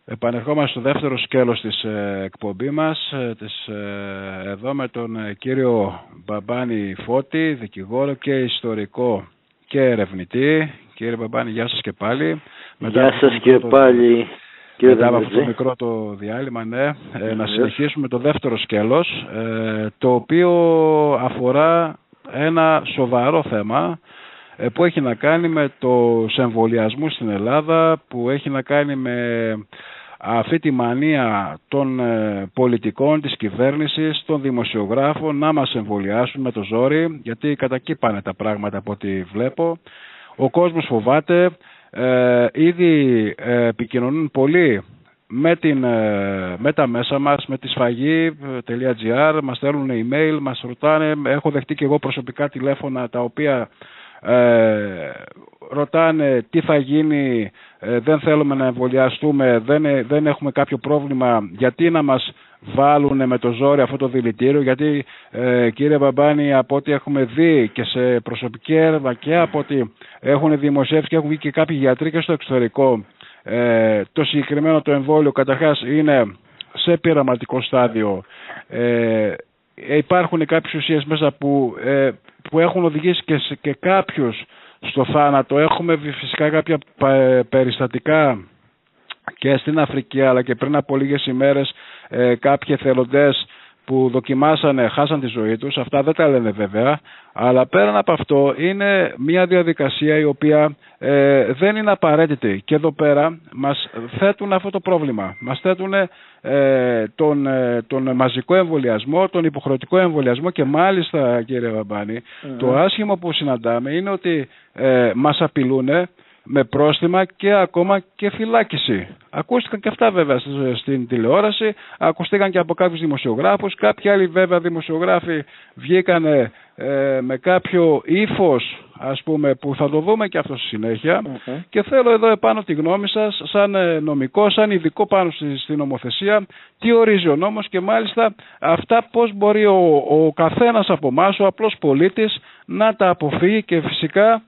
Επανερχόμαστε στο δεύτερο σκέλος της εκπομπή μας, εδώ με τον κύριο Μπαμπάνη Φώτη, δικηγόρο και ιστορικό και ερευνητή. Κύριε Μπαμπάνη, γεια σας και πάλι. Γεια σας και πάλι. Μετά από αυτό το μικρό το διάλειμμα, να συνεχίσουμε το δεύτερο σκέλος, το οποίο αφορά ένα σοβαρό θέμα που έχει να κάνει με τους εμβολιασμούς στην Ελλάδα, που έχει να κάνει με αυτή τη μανία των πολιτικών, της κυβέρνησης, των δημοσιογράφων να μας εμβολιάσουν με το ζόρι, γιατί κατά εκεί πάνε τα πράγματα από ό,τι βλέπω. Ο κόσμος φοβάται, ήδη επικοινωνούν πολύ με τα μέσα μας, με τη σφαγή.gr, μας στέλνουν email, μας ρωτάνε, έχω δεχτεί και εγώ προσωπικά τηλέφωνα τα οποία ρωτάνε τι θα γίνει, δεν θέλουμε να εμβολιαστούμε, δεν έχουμε κάποιο πρόβλημα, γιατί να μας βάλουν με το ζόρι αυτό το δηλητήριο, γιατί κύριε Μπαμπάνη, από ό,τι έχουμε δει και σε προσωπική έρευνα και από ό,τι έχουν δημοσιεύσει και έχουν βγει και κάποιοι γιατροί και στο εξωτερικό, το συγκεκριμένο το εμβόλιο καταρχάς είναι σε πειραματικό στάδιο, υπάρχουν κάποιες ουσίες μέσα που έχουν οδηγήσει και κάποιους στο θάνατο. Έχουμε φυσικά κάποια περιστατικά και στην Αφρική, αλλά και πριν από λίγες ημέρες κάποιοι εθελοντές που δοκιμάσανε, χάσαν τη ζωή τους. Αυτά δεν τα λένε βέβαια, αλλά πέραν από αυτό είναι μια διαδικασία η οποία δεν είναι απαραίτητη. Και εδώ πέρα μας θέτουν αυτό το πρόβλημα. Μας θέτουν τον μαζικό εμβολιασμό, τον υποχρεωτικό εμβολιασμό και μάλιστα, κύριε Μπαμπάνη, το άσχημο που συναντάμε είναι ότι μας απειλούν με πρόστιμα και ακόμα και φυλάκιση. Ακούστηκαν και αυτά βέβαια στην τηλεόραση, ακούστηκαν και από κάποιους δημοσιογράφους, κάποιοι άλλοι βέβαια δημοσιογράφοι βγήκανε με κάποιο ύφος, ας πούμε, που θα το δούμε και αυτό στη συνέχεια. Και θέλω εδώ επάνω τη γνώμη σας, σαν νομικό, σαν ειδικό πάνω στην νομοθεσία, τι ορίζει ο νόμος και μάλιστα αυτά πώς μπορεί ο καθένας από εμάς, ο απλός πολίτης, να τα αποφύγει και φυσικά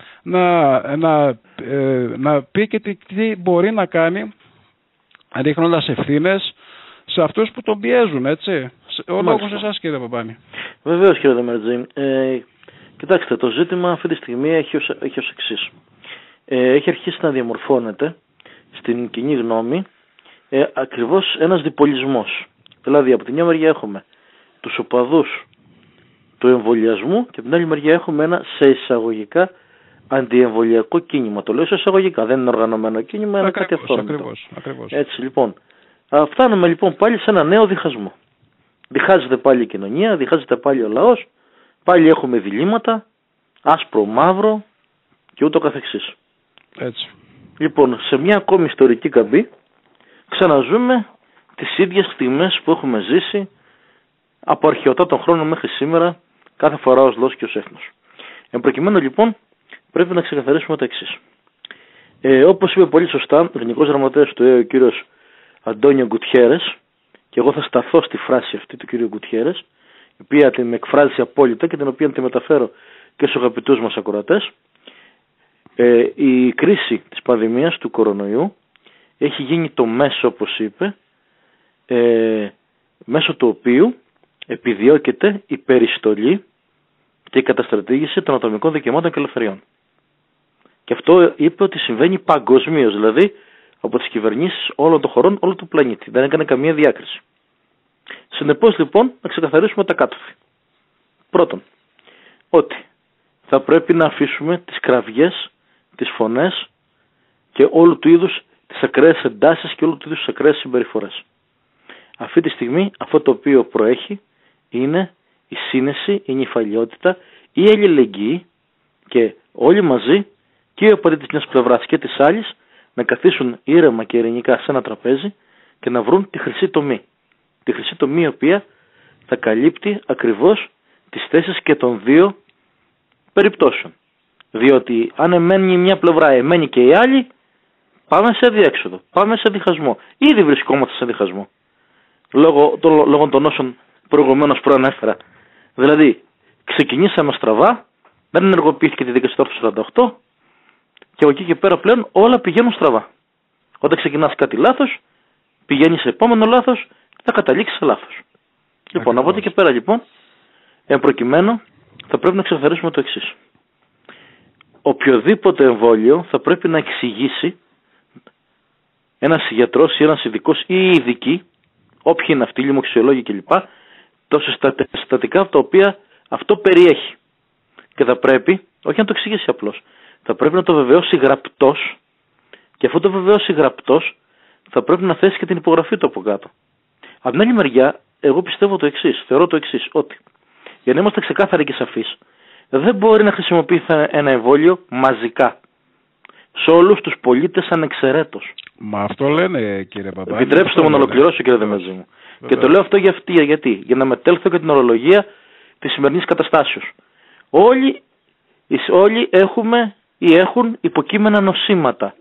να πει και τι μπορεί να κάνει, ρίχνοντας ευθύνες σε αυτούς που τον πιέζουν, έτσι. Ο λόγος σε εσάς, κύριε Παπάνη. Βεβαίως, κύριε Δεμερτζή. Κοιτάξτε, το ζήτημα αυτή τη στιγμή έχει ως εξής. Έχει αρχίσει να διαμορφώνεται στην κοινή γνώμη ακριβώς ένας διπολισμός. Δηλαδή, από τη μια μεριά έχουμε τους οπαδούς του εμβολιασμού και από την άλλη μεριά έχουμε ένα σε εισαγωγικά αντιεμβολιακό κίνημα. Το λέω σε εισαγωγικά, δεν είναι οργανωμένο κίνημα, είναι κάτι αυθόρμητο. Ακριβώς. Έτσι λοιπόν. Φτάνουμε λοιπόν πάλι σε ένα νέο διχασμό. Διχάζεται πάλι η κοινωνία, διχάζεται πάλι ο λαός, πάλι έχουμε διλήμματα, άσπρο, μαύρο και ούτω καθεξής. Έτσι. Λοιπόν, σε μια ακόμη ιστορική καμπή ξαναζούμε τις ίδιες στιγμές που έχουμε ζήσει από αρχαιοτά των χρόνων μέχρι σήμερα, κάθε φορά ως λαός και ως έθνος. Εν προκειμένου λοιπόν πρέπει να ξεκαθαρίσουμε το εξής. Όπως είπε πολύ σωστά ο Γενικός Γραμματέας του ΕΕ, ο κύριος Αντώνιο Γκουτιέρες, και εγώ θα σταθώ στη φράση αυτή του κύριου Γκουτιέρες, η οποία την εκφράζει απόλυτα και την οποία τη μεταφέρω και στους αγαπητούς μας ακροατές, η κρίση της πανδημίας του κορονοϊού έχει γίνει το μέσο, όπως είπε, μέσω του οποίου επιδιώκεται η περιστολή και η καταστρατήγηση των ατομικών δικαιωμάτων και ελευθεριών. Και αυτό είπε ότι συμβαίνει παγκοσμίως, δηλαδή από τις κυβερνήσεις όλων των χωρών, όλου του πλανήτη. Δεν έκανε καμία διάκριση. Συνεπώς λοιπόν να ξεκαθαρίσουμε τα κάτωθη. Πρώτον, ότι θα πρέπει να αφήσουμε τις κραυγές, τις φωνές και όλου του είδους τις ακραίες εντάσεις και όλου του είδους τις ακραίες συμπεριφορές. Αυτή τη στιγμή αυτό το οποίο προέχει είναι η σύνεση, η νηφαλιότητα, η αλληλεγγύη και όλοι μαζί, και οι οπαδοί της μιας πλευράς και της άλλης, να καθίσουν ήρεμα και ειρηνικά σε ένα τραπέζι και να βρουν τη χρυσή τομή. Τη χρυσή τομή η οποία θα καλύπτει ακριβώς τις θέσεις και των δύο περιπτώσεων. Διότι αν εμένει μια πλευρά, εμένει και η άλλη, πάμε σε διέξοδο, πάμε σε διχασμό. Ήδη βρισκόμαστε σε διχασμό. Λόγω των όσων προηγουμένως προανέφερα. Δηλαδή, ξεκινήσαμε στραβά, δεν ενεργοποιήθηκε τη δικασία του 48 και από εκεί και πέρα πλέον όλα πηγαίνουν στραβά. Όταν ξεκινάς κάτι λάθος, πηγαίνει σε επόμενο λάθος και θα καταλήξει σε λάθος. Λοιπόν, από εκεί και πέρα λοιπόν, εν προκειμένου, θα πρέπει να ξεκαθαρίσουμε το εξής. Οποιοδήποτε εμβόλιο θα πρέπει να εξηγήσει ένας γιατρός ή ένας ειδικός ή ειδικοί, όποιοι είναι αυτοί, λοιμοξιολόγοι κλπ., τα συστατικά τα οποία αυτό περιέχει. Και θα πρέπει, όχι να το εξηγήσει απλώς, θα πρέπει να το βεβαιώσει γραπτός, και αυτό το βεβαιώσει γραπτός θα πρέπει να θέσει και την υπογραφή του από κάτω. Από την άλλη μεριά, εγώ πιστεύω το εξής, θεωρώ το εξής, ότι για να είμαστε ξεκάθαροι και σαφείς, δεν μπορεί να χρησιμοποιηθεί ένα εμβόλιο μαζικά σε όλους τους πολίτες ανεξαιρέτως. Μα αυτό λένε, κύριε Παπά. Επιτρέψτε μου να ολοκληρώσω, κύριε Δεμετζή μου. Και το λέω αυτό γιατί, για να μετέλθω και την ορολογία της σημερινής καταστάσεως. Όλοι έχουμε ή έχουν υποκείμενα νοσήματα.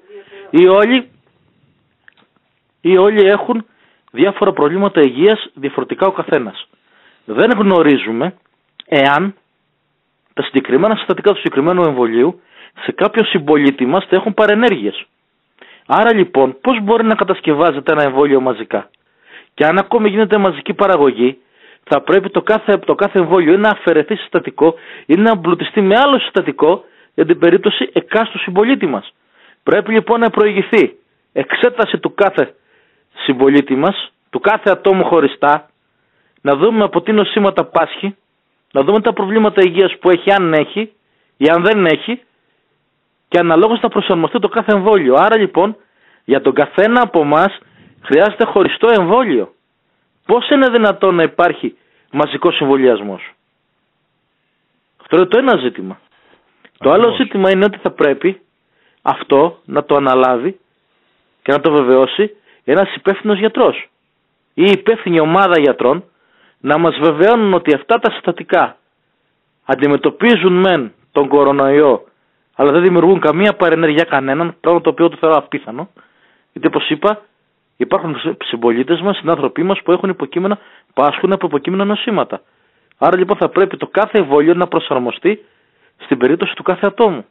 Ή όλοι έχουν διάφορα προβλήματα υγείας, διαφορετικά ο καθένας. Δεν γνωρίζουμε εάν τα συγκεκριμένα συστατικά του συγκεκριμένου εμβολίου σε κάποιο συμπολίτη μας θα έχουν παρενέργειες. Άρα λοιπόν, πώς μπορεί να κατασκευάζεται ένα εμβόλιο μαζικά? Και αν ακόμη γίνεται μαζική παραγωγή, θα πρέπει το κάθε εμβόλιο ή να αφαιρεθεί συστατικό ή να εμπλουτιστεί με άλλο συστατικό για την περίπτωση εκάστου συμπολίτη μας. Πρέπει λοιπόν να προηγηθεί εξέταση του κάθε συμπολίτη μας, του κάθε ατόμου χωριστά, να δούμε από τι νοσήματα πάσχει, να δούμε τα προβλήματα υγείας που έχει, αν έχει ή αν δεν έχει, και αναλόγως θα προσαρμοστεί το κάθε εμβόλιο. Άρα λοιπόν, για τον καθένα από εμάς χρειάζεται χωριστό εμβόλιο. Πώς είναι δυνατόν να υπάρχει μαζικός εμβολιασμός? Αυτό είναι το ένα ζήτημα. Το άλλο ζήτημα είναι ότι θα πρέπει αυτό να το αναλάβει και να το βεβαιώσει ένας υπεύθυνος γιατρός ή υπεύθυνη ομάδα γιατρών, να μας βεβαιώνουν ότι αυτά τα συστατικά αντιμετωπίζουν μεν τον κορονοϊό, αλλά δεν δημιουργούν καμία παρενέργεια κανέναν, πράγμα το οποίο το θεωρώ απίθανο, γιατί όπως είπα, υπάρχουν συμπολίτες μας, συνάνθρωποι μας που έχουν πάσχουν από υποκείμενα νοσήματα. Άρα λοιπόν θα πρέπει το κάθε εμβόλιο να προσαρμοστεί στην περίπτωση του κάθε ατόμου.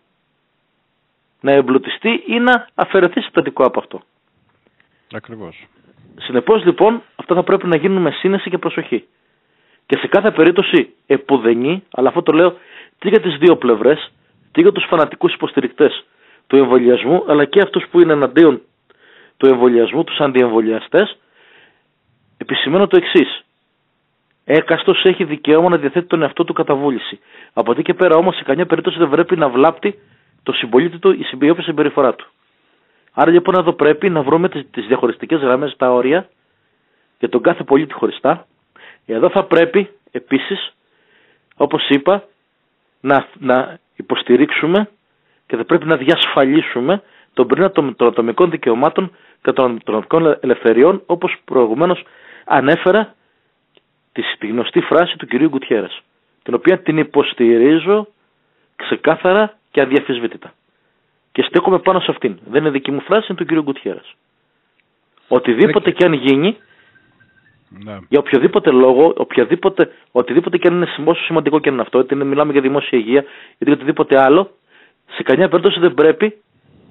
Να εμπλουτιστεί ή να αφαιρεθεί συστατικό από αυτό. Ακριβώς. Συνεπώς λοιπόν, αυτά θα πρέπει να γίνουν με σύνεση και προσοχή. Και σε κάθε περίπτωση επουδενή, αλλά αυτό το λέω και για τις δύο πλευρές, και για τους φανατικούς υποστηρικτές του εμβολιασμού, αλλά και αυτούς που είναι εναντίον του εμβολιασμού, τους αντιεμβολιαστές, επισημαίνω το εξής. Έκαστος έχει δικαίωμα να διαθέτει τον εαυτό του κατά βούληση. Από εκεί και πέρα όμως σε καμιά περίπτωση δεν πρέπει να βλάπτει το συμπολίτη του η συμπεριφορά του. Άρα λοιπόν εδώ πρέπει να βρούμε τις διαχωριστικές γραμμές, τα όρια για τον κάθε πολίτη χωριστά. Εδώ θα πρέπει επίσης, όπως είπα, να υποστηρίξουμε και θα πρέπει να διασφαλίσουμε τον πυρήνα των ατομικών δικαιωμάτων και των ατομικών ελευθεριών, όπως προηγουμένως ανέφερα τη γνωστή φράση του κυρίου Γκουτιέρες, την οποία την υποστηρίζω ξεκάθαρα και αδιαφυσβήτητα. Και στέκομαι πάνω σε αυτήν. Δεν είναι δική μου φράση, είναι του κυρίου Γκουτιέρες. Οτιδήποτε και αν γίνει, για οποιοδήποτε λόγο, οτιδήποτε και αν είναι όσο σημαντικό και αν είναι αυτό, είτε μιλάμε για δημόσια υγεία, είτε για οτιδήποτε άλλο, σε καμιά περίπτωση δεν πρέπει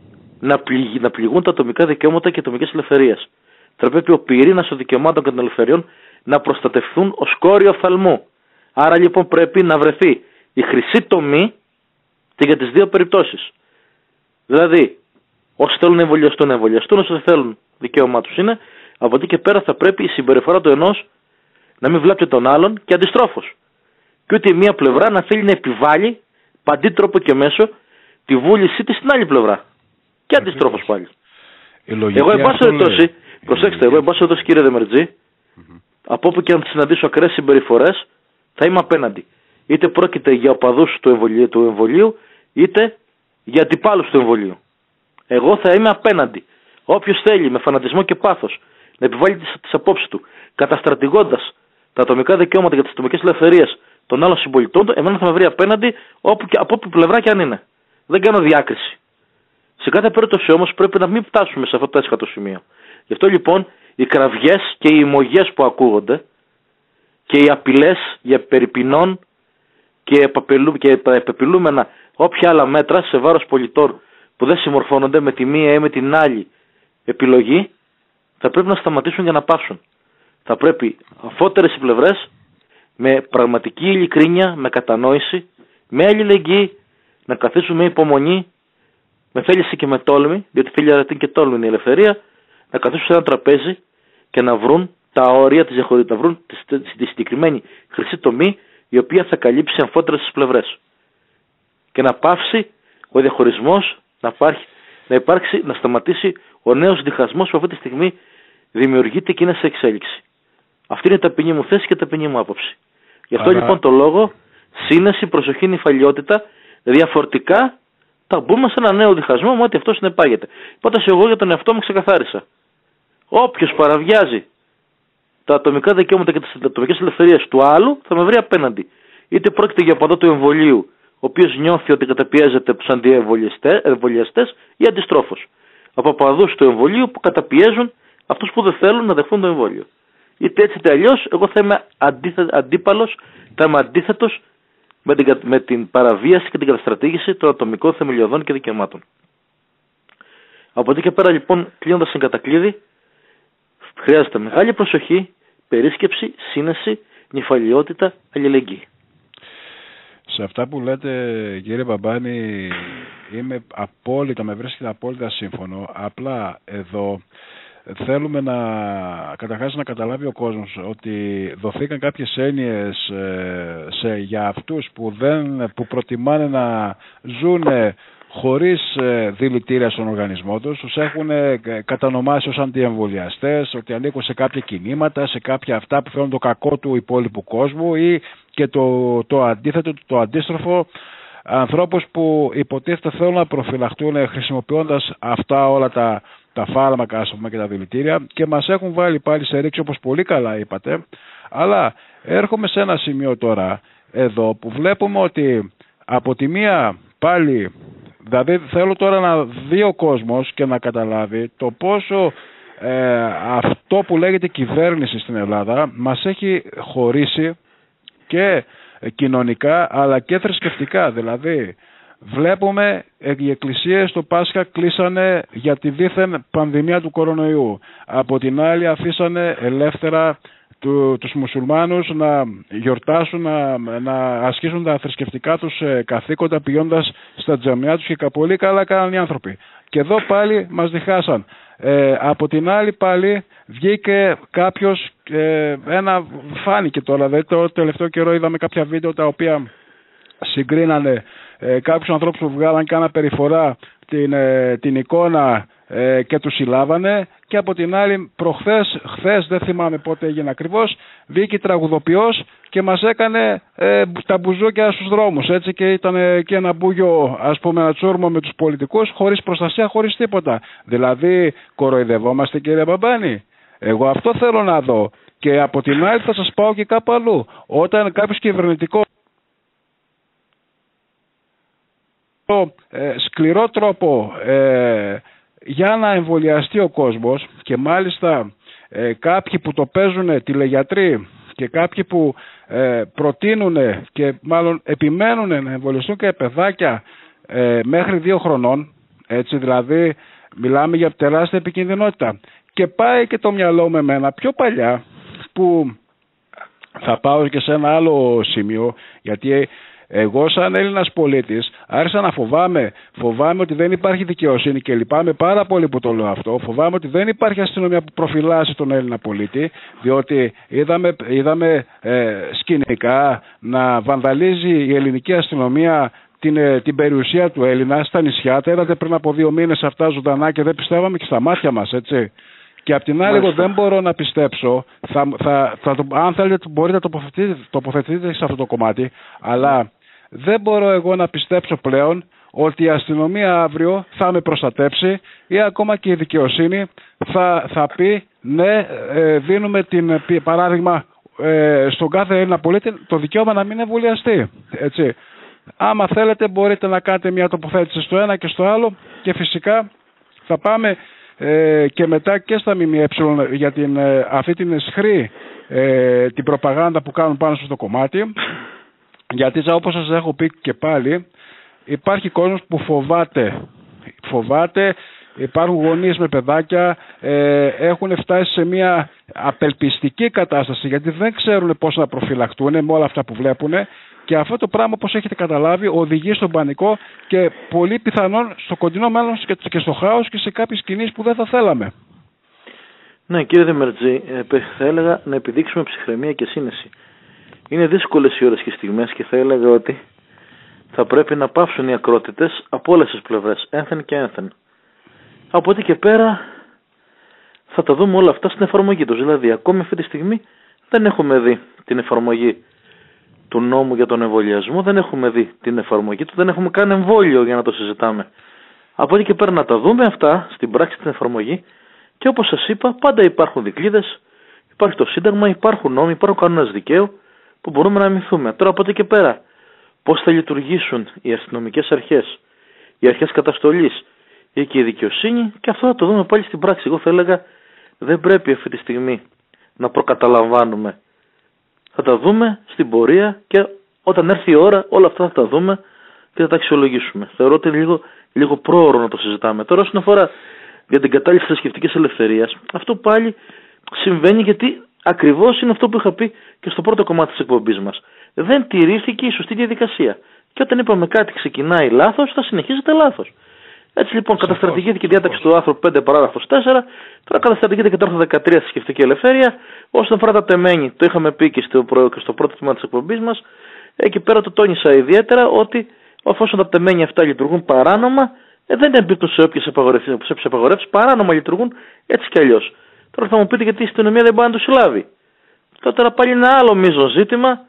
να πληγούν τα ατομικά δικαιώματα και ατομικές ελευθερίες. Θα πρέπει ο πυρήνας των δικαιωμάτων και των ελευθεριών να προστατευθούν ως κόριο οφθαλμού. Άρα λοιπόν πρέπει να βρεθεί η χρυσή τομή και για τις δύο περιπτώσεις. Δηλαδή, όσοι θέλουν να εμβολιαστούν, όσοι δεν θέλουν, δικαίωμά τους είναι. Από εκεί και πέρα θα πρέπει η συμπεριφορά του ενός να μην βλάπτει τον άλλον και αντιστρόφως. Και ούτε η μία πλευρά να θέλει να επιβάλλει παντή τρόπο και μέσο τη βούλησή της στην άλλη πλευρά. Και αντιστρόφως πάλι. Εγώ εν πάση περιπτώσει, προσέξτε, εγώ εν πάση περιπτώσει κύριε Δεμετζή, από όπου και αν συναντήσω ακραίες συμπεριφορές, θα είμαι απέναντι. Είτε πρόκειται για οπαδούς του εμβολίου, είτε για αντιπάλους του εμβολίου. Εγώ θα είμαι απέναντι. Όποιος θέλει με φανατισμό και πάθος να επιβάλλει τις απόψεις του, καταστρατηγώντας τα ατομικά δικαιώματα για τις ατομικές ελευθερίες των άλλων συμπολιτών του, εμένα θα με βρει απέναντι από όποια πλευρά και αν είναι. Δεν κάνω διάκριση. Σε κάθε περίπτωση όμως πρέπει να μην φτάσουμε σε αυτό το έσχατο σημείο. Γι' αυτό λοιπόν οι κραυγές και οι ημωγές που ακούγονται και οι απειλές για περιπινών και τα επεπιλούμενα όποια άλλα μέτρα σε βάρος πολιτών που δεν συμμορφώνονται με τη μία ή με την άλλη επιλογή, θα πρέπει να σταματήσουν για να πάψουν. Θα πρέπει αφότερες οι πλευρές, με πραγματική ειλικρίνεια, με κατανόηση, με αλληλεγγύη, να καθίσουν με υπομονή, με θέληση και με τόλμη, διότι θέλει αρετή και τόλμη είναι η ελευθερία, να καθίσουν σε ένα τραπέζι και να βρουν τα όρια της διαχωρισμού, να βρουν τη συγκεκριμένη χρυσή τομή, η οποία θα καλύψει αμφότερες τις πλευρές. Και να πάυσει ο διαχωρισμός, να σταματήσει ο νέος διχασμός που αυτή τη στιγμή δημιουργείται και είναι σε εξέλιξη. Αυτή είναι η ταπεινή μου θέση και η ταπεινή μου άποψη. Γι' αυτό λοιπόν το λόγο, σύνεση, προσοχή, νυφαλιότητα, διαφορετικά θα μπούμε σε ένα νέο διχασμό με ό,τι αυτό συνεπάγεται. Πάντως εγώ για τον εαυτό μου ξεκαθάρισα. Όποιος παραβιάζει τα ατομικά δικαιώματα και τις ατομικές ελευθερίες του άλλου θα με βρει απέναντι. Είτε πρόκειται για παδό του εμβολίου, ο οποίος νιώθει ότι καταπιέζεται από τους αντιεμβολιαστές, ή αντιστρόφως. Από παδούς του εμβολίου που καταπιέζουν αυτούς που δεν θέλουν να δεχθούν το εμβόλιο. Είτε έτσι είτε αλλιώς, εγώ θα είμαι αντίπαλος, θα είμαι αντίθετος με την παραβίαση και την καταστρατήγηση των ατομικών θεμελιωδών και δικαιωμάτων. Από εκεί και πέρα λοιπόν, κλείνοντας εν κατακλείδη, χρειάζεται μεγάλη προσοχή, περίσκεψη, σύνεση, νυφαλιότητα, αλληλεγγύη. Σε αυτά που λέτε, κύριε Μπαμπάνη, με βρίσκεται απόλυτα σύμφωνο. Απλά εδώ θέλουμε καταρχάς να καταλάβει ο κόσμος ότι δοθήκαν κάποιες έννοιες για αυτούς που προτιμάνε να ζουν χωρίς δηλητήρια στον οργανισμό τους έχουν κατανομάσει ως αντιεμβολιαστές, ότι ανήκουν σε κάποια κινήματα, σε κάποια αυτά που θέλουν το κακό του υπόλοιπου κόσμου, ή και το αντίθετο, το αντίστροφο, ανθρώπους που υποτίθεται θέλουν να προφυλαχτούν χρησιμοποιώντας αυτά όλα τα φάρμακα, ας πούμε, και τα δηλητήρια, και μας έχουν βάλει πάλι σε ρήξη, όπως πολύ καλά είπατε. Αλλά έρχομαι σε ένα σημείο τώρα εδώ που βλέπουμε ότι από τη μία πάλι, δηλαδή θέλω τώρα να δει ο κόσμος και να καταλάβει το πόσο αυτό που λέγεται κυβέρνηση στην Ελλάδα μας έχει χωρίσει και κοινωνικά αλλά και θρησκευτικά. Δηλαδή βλέπουμε οι εκκλησίες στο Πάσχα κλείσανε για τη δίθεν πανδημία του κορονοϊού. Από την άλλη αφήσανε ελεύθερα τους μουσουλμάνους να γιορτάσουν, να ασκήσουν τα θρησκευτικά τους καθήκοντα πηγαίνοντας στα τζαμιά τους, και πολύ καλά κάναν οι άνθρωποι. Και εδώ πάλι μας διχάσαν. Από την άλλη πάλι βγήκε κάποιος, φάνηκε τώρα, δηλαδή το τελευταίο καιρό είδαμε κάποια βίντεο τα οποία συγκρίνανε κάποιους ανθρώπους που βγάλαν κάνα περιφορά την εικόνα και τους συλλάβανε, και από την άλλη χθες δεν θυμάμαι πότε έγινε ακριβώς, βγήκε τραγουδοποιός και μας έκανε τα μπουζούκια στους δρόμους, έτσι, και ήταν και ένα μπούγιο, ας πούμε, ένα τσούρμο με τους πολιτικούς, χωρίς προστασία, χωρίς τίποτα. Δηλαδή κοροϊδευόμαστε, κύριε Μπαμπάνη? Εγώ αυτό θέλω να δω. Και από την άλλη θα σας πάω και κάπου αλλού. Όταν κάποιος κυβερνητικό σκληρό τρόπο για να εμβολιαστεί ο κόσμος, και μάλιστα κάποιοι που το παίζουν τηλεγιατροί και κάποιοι που προτείνουν και μάλλον επιμένουν να εμβολιαστούν και παιδάκια μέχρι 2 χρονών, έτσι, δηλαδή μιλάμε για τεράστια επικινδυνότητα. Και πάει και το μυαλό με εμένα πιο παλιά, που θα πάω και σε ένα άλλο σημείο, γιατί εγώ σαν Έλληνας πολίτης άρχισα να φοβάμαι ότι δεν υπάρχει δικαιοσύνη, και λυπάμαι πάρα πολύ που το λέω αυτό. Φοβάμαι ότι δεν υπάρχει αστυνομία που προφυλάσσει τον Έλληνα πολίτη, διότι είδαμε σκηνικά να βανδαλίζει η ελληνική αστυνομία την περιουσία του Έλληνα στα νησιά. Τα είδατε πριν από 2 μήνες αυτά ζωντανά και δεν πιστεύαμε και στα μάτια μας, έτσι. Και απ' την άλλη, εγώ δεν μπορώ να πιστέψω, αν θέλετε μπορείτε να τοποθετηθείτε σε αυτό το κομμάτι, αλλά δεν μπορώ εγώ να πιστέψω πλέον ότι η αστυνομία αύριο θα με προστατέψει, ή ακόμα και η δικαιοσύνη θα πει ναι, δίνουμε παράδειγμα στον κάθε Έλληνα πολίτη το δικαίωμα να μην εμβολιαστεί, έτσι. Άμα θέλετε μπορείτε να κάνετε μια τοποθέτηση στο ένα και στο άλλο, και φυσικά θα πάμε και μετά και στα ΜΜΕ για αυτή την αισχρή την προπαγάνδα που κάνουν πάνω στο κομμάτι, γιατί όπως σας έχω πει και πάλι, υπάρχει κόσμος που φοβάται υπάρχουν γονείς με παιδάκια, έχουν φτάσει σε μια απελπιστική κατάσταση γιατί δεν ξέρουν πώς να προφυλαχτούν με όλα αυτά που βλέπουν. Και αυτό το πράγμα, όπως έχετε καταλάβει, οδηγεί στον πανικό και πολύ πιθανόν στο κοντινό μέλλον και στο χάος και σε κάποιες κινήσεις που δεν θα θέλαμε. Ναι, κύριε Δεμερτζή, θα έλεγα να επιδείξουμε ψυχραιμία και σύνεση. Είναι δύσκολες οι ώρες και στιγμές και θα έλεγα ότι θα πρέπει να πάυσουν οι ακρότητες από όλες τις πλευρές, ένθεν και ένθεν. Από εκεί και πέρα θα τα δούμε όλα αυτά στην εφαρμογή τους. Δηλαδή, ακόμη αυτή τη στιγμή δεν έχουμε δει την εφαρμογή του νόμου για τον εμβολιασμό, δεν έχουμε δει την εφαρμογή του, δεν έχουμε καν εμβόλιο για να το συζητάμε. Από εκεί και πέρα να τα δούμε αυτά στην πράξη, την εφαρμογή, και όπως σας είπα, πάντα υπάρχουν δικλείδες, υπάρχει το Σύνταγμα, υπάρχουν νόμοι, υπάρχουν κανόνες δικαίου που μπορούμε να αμυνθούμε. Τώρα από εκεί και πέρα, πώς θα λειτουργήσουν οι αστυνομικές αρχές, οι αρχές καταστολής ή και η δικαιοσύνη, και αυτό θα το δούμε πάλι στην πράξη. Εγώ θα έλεγα δεν πρέπει αυτή τη στιγμή να προκαταλαμβάνουμε. Θα τα δούμε στην πορεία και όταν έρθει η ώρα όλα αυτά θα τα δούμε και θα τα αξιολογήσουμε. Θεωρώ ότι είναι λίγο πρόωρο να το συζητάμε. Τώρα όσον αφορά για την κατάληψη της θρησκευτικής ελευθερίας, αυτό πάλι συμβαίνει γιατί ακριβώς είναι αυτό που είχα πει και στο πρώτο κομμάτι της εκπομπής μας. Δεν τηρήθηκε η σωστή διαδικασία. Και όταν είπαμε κάτι ξεκινάει λάθος, θα συνεχίζεται λάθος. Έτσι λοιπόν καταστρατηγήθηκε η διάταξη του άρθρου 5 παράγραφος 4, τώρα καταστρατηγείται και το άρθρο 13 θρησκευτική ελευθερία. Όσον αφορά τα τεμένη, το είχαμε πει και στο πρώτο τμήμα της εκπομπής μας, εκεί πέρα το τόνισα ιδιαίτερα ότι εφόσον τα τεμένη αυτά λειτουργούν παράνομα, δεν εμπίπτουν σε όποιες απαγορεύσεις, παράνομα λειτουργούν έτσι κι αλλιώς. Τώρα θα μου πείτε γιατί η αστυνομία δεν μπορεί να του συλλάβει. Τώρα πάλι ένα άλλο μείζον ζήτημα,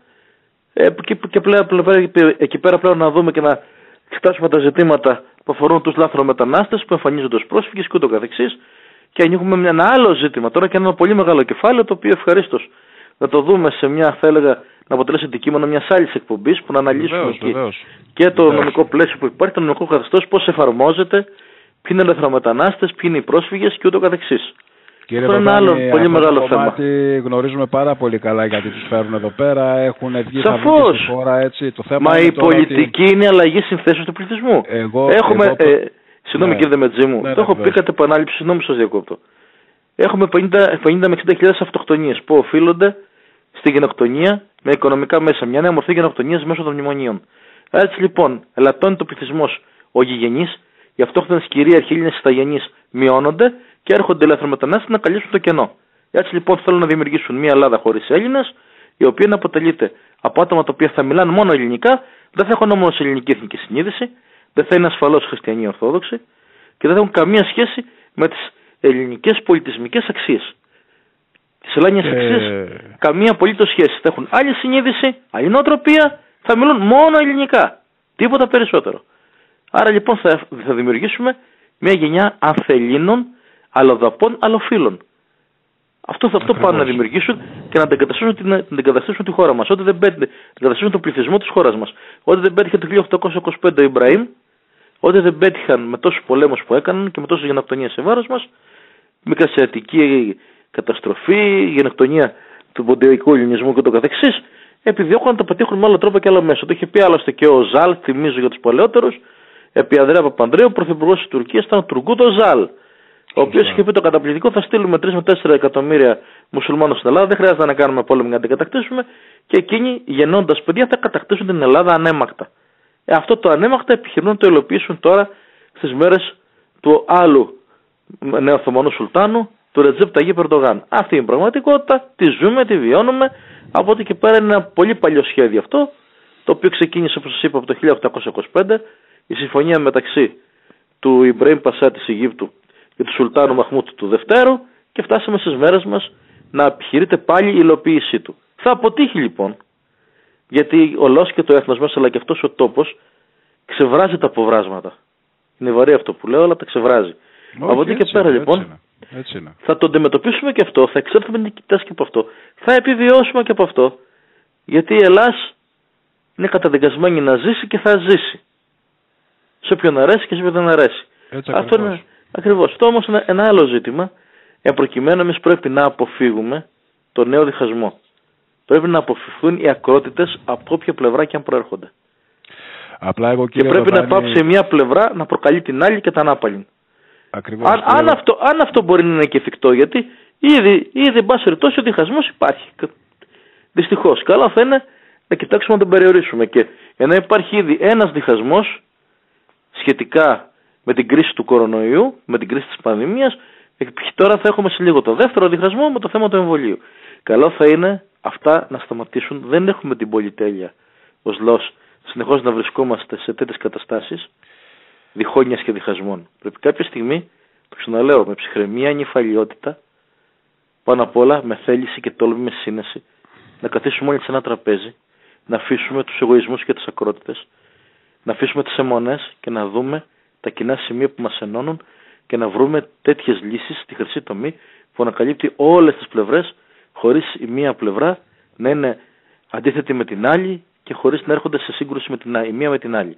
και εκεί πέρα πλέον να δούμε και να εξετάσουμε τα ζητήματα που αφορούν τους λάθρομετανάστες που εμφανίζονται ως πρόσφυγες και ούτω καθεξής, και ανοίγουμε ένα άλλο ζήτημα τώρα και ένα πολύ μεγάλο κεφάλαιο, το οποίο ευχαρίστως να το δούμε σε μια, θα έλεγα, να αποτελέσει αντικείμενο μιας άλλης εκπομπής που να αναλύσουμε και το νομικό πλαίσιο που υπάρχει, το νομικό καθεστώς, πώς εφαρμόζεται, ποιοι είναι οι λαθρομετανάστες, ποιοι είναι οι πρόσφυγες και ούτω καθεξής. Κύριε αυτό είναι άλλο πολύ μεγάλο θέμα. Γνωρίζουμε πάρα πολύ καλά γιατί τους φέρουν εδώ πέρα, έχουν βγει στη χώρα, έτσι. Το θέμα μα η πολιτική είναι αλλαγή συνθέσεως του πληθυσμού. Συγγνώμη κύριε Δεμετζή μου, το έχω πει κατ' επανάληψη, συγγνώμη σας διακόπτω. Έχουμε 50 με 60.000 αυτοκτονίες που οφείλονται στη γενοκτονία με οικονομικά μέσα. Μια νέα μορφή γενοκτονίας μέσω των μνημονίων. Έτσι λοιπόν, ελαττώνει το πληθυσμός ο γηγενής, οι αυτόχθονες κυρίαρχοι Έλληνες ηθαγενείς μειώνονται και έρχονται οι λαθρομετανάστες να καλύψουν το κενό. Έτσι λοιπόν θέλουν να δημιουργήσουν μια Ελλάδα χωρίς Έλληνες, η οποία να αποτελείται από άτομα τα οποία θα μιλάνε μόνο ελληνικά, δεν θα έχουν όμως ελληνική εθνική συνείδηση, δεν θα είναι ασφαλώς χριστιανοί Ορθόδοξοι και δεν θα έχουν καμία σχέση με τις ελληνικές πολιτισμικές αξίες. Τις ελάνιες αξίες, καμία απολύτως σχέση. Θα έχουν άλλη συνείδηση, άλλη νοοτροπία, θα μιλούν μόνο ελληνικά. Τίποτα περισσότερο. Άρα λοιπόν θα δημιουργήσουμε μια γενιά ανθελήνων, αλλοδαπών, αλλοφύλων. Αυτό πάνε να δημιουργήσουν και να αντικαταστήσουν τη χώρα μας. Ότι δεν αντικαταστήσουν τον πληθυσμό της χώρας μας. Ότι δεν πέτυχε το 1825 ο Ιμπραήμ, ότι δεν πέτυχαν με τόσους πολέμους που έκαναν και με τόσες γενοκτονίες σε βάρος μας, μικρασιατική καταστροφή, γενοκτονία του ποντιακού ελληνισμού και το καθεξής, επιδιώκουν να το πετύχουν με άλλο τρόπο και άλλο μέσο. Το είχε πει άλλωστε και ο Ζαλ, θυμίζω για τους παλαιότερους, επί Ανδρέα Παπανδρέου, πρωθυπουργός της Τουρκίας, ήταν ο Τουρκούτο Ζαλ, ο οποίος είχε πει το καταπληκτικό: θα στείλουμε 3 με 4 εκατομμύρια μουσουλμάνους στην Ελλάδα, δεν χρειάζεται να κάνουμε πόλεμο για να την κατακτήσουμε, και εκείνοι γεννώντας παιδιά θα κατακτήσουν την Ελλάδα ανέμακτα. Αυτό το ανέμακτα επιχειρούν να το υλοποιήσουν τώρα στις μέρες του άλλου νεοοθωμανού Σουλτάνου, του Ρετζέπ Ταγίπ Ερντογάν. Αυτή είναι η πραγματικότητα, τη ζούμε, τη βιώνουμε. Από ό,τι και πέρα είναι ένα πολύ παλιό σχέδιο αυτό, το οποίο ξεκίνησε, όπως σας είπα, από το 1825, η συμφωνία μεταξύ του Ιμπραήμ Πασά της Αιγύπτου και του Σουλτάνου Μαχμούτ του Δευτέρου, και φτάσαμε στις μέρες μας να επιχειρείται πάλι η υλοποίησή του. Θα αποτύχει λοιπόν, γιατί ο λαός και το έθνος μας, αλλά και αυτός ο τόπος, ξεβράζει τα αποβράσματα. Είναι βαρύ αυτό που λέω, αλλά τα ξεβράζει. Από εκεί και πέρα λοιπόν θα το αντιμετωπίσουμε και αυτό, θα εξέλθουμε νικητές και από αυτό, θα επιβιώσουμε και από αυτό, γιατί η Ελλάς είναι καταδικασμένη να ζήσει και θα ζήσει. Σε όποιον αρέσει και σε όποιον δεν αρέσει. Αυτό είναι ακριβώς. Αυτό όμως είναι ένα άλλο ζήτημα. Προκειμένου εμείς πρέπει να αποφύγουμε το νέο διχασμό. Πρέπει να αποφευχθούν οι ακρότητες από όποια πλευρά και αν προέρχονται. Απλά εγώ, και πρέπει να πάψει μια πλευρά να προκαλεί την άλλη και τα ανάπαλη. Αν αυτό μπορεί να είναι και εφικτό, γιατί ήδη εν πάση περιπτώσει ο διχασμός υπάρχει. Δυστυχώς. Καλό θα είναι να κοιτάξουμε να τον περιορίσουμε. Και ενώ υπάρχει ήδη ένας διχασμός σχετικά με την κρίση του κορονοϊού, με την κρίση της πανδημίας, τώρα θα έχουμε σε λίγο το δεύτερο διχασμό με το θέμα του εμβολίου. Καλό θα είναι αυτά να σταματήσουν. Δεν έχουμε την πολυτέλεια ως λαός συνεχώς να βρισκόμαστε σε τέτοιες καταστάσεις διχόνοιας και διχασμών. Πρέπει κάποια στιγμή, το ξαναλέω, με ψυχραιμία, νυφαλιότητα, πάνω απ' όλα με θέληση και τόλμη, με σύνεση, να καθίσουμε όλοι σε ένα τραπέζι, να αφήσουμε τους εγωισμούς και τις ακρότητες, να αφήσουμε τις αιμονές και να δούμε τα κοινά σημεία που μας ενώνουν και να βρούμε τέτοιες λύσεις στη χρυσή τομή που ανακαλύπτει όλες τις πλευρές, χωρίς η μία πλευρά να είναι αντίθετη με την άλλη και χωρίς να έρχονται σε σύγκρουση η μία με την άλλη.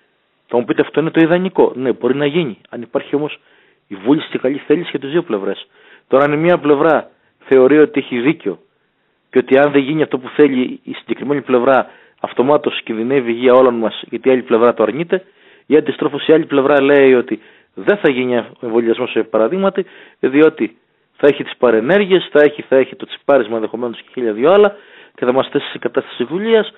Θα μου πείτε, αυτό είναι το ιδανικό. Ναι, μπορεί να γίνει. Αν υπάρχει όμως η βούληση και καλή θέληση για τις δύο πλευρές. Τώρα, αν η μία πλευρά θεωρεί ότι έχει δίκιο και ότι αν δεν γίνει αυτό που θέλει η συγκεκριμένη πλευρά, αυτομάτως κινδυνεύει η υγεία όλων μας γιατί η άλλη πλευρά το αρνείται, ή αντιστρόφως η άλλη πλευρά λέει ότι δεν θα γίνει ο εμβολιασμός σε παραδείγματι, διότι θα έχει τις παρενέργειες, θα έχει το τσιπάρισμα ενδεχομένως και 1002 άλλα και θα μας θέσει σε κατάσταση δουλείας.